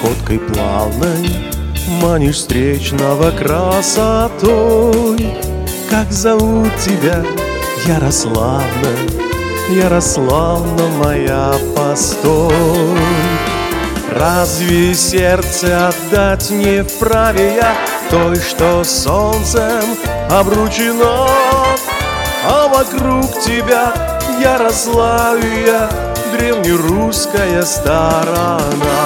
Походкой плавной манишь встречного красотой. Как зовут тебя? Ярославна, Ярославна моя, постой. Разве сердце отдать не вправе я той, что солнцем обручено? А вокруг тебя, Ярославия, древнерусская сторона.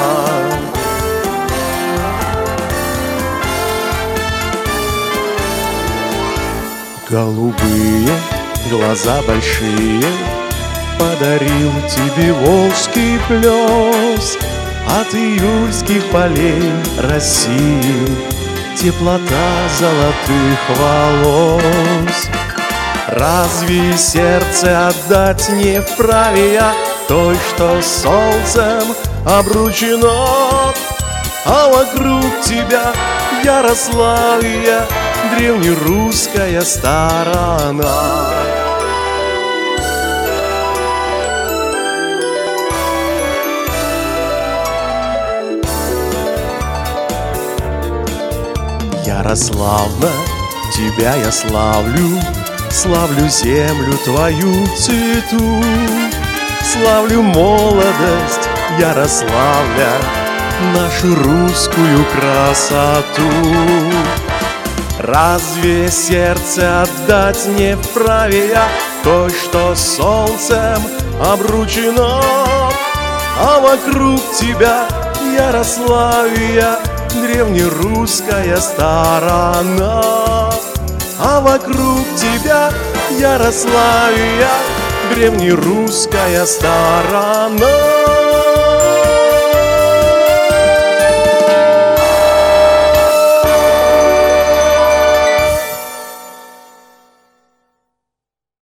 Голубые глаза большие подарил тебе волжский плес. От июльских полей России теплота золотых волос. Разве сердце отдать не вправе я той, что солнцем обручено? А вокруг тебя, Ярославия, древнерусская сторона. Ярославна, тебя я славлю, славлю землю твою цвету, славлю молодость Ярославля, нашу русскую красоту. Разве сердце отдать не вправе я той, что солнцем обручено? А вокруг тебя, Ярославия, древнерусская сторона. А вокруг тебя, Ярославия, древнерусская сторона.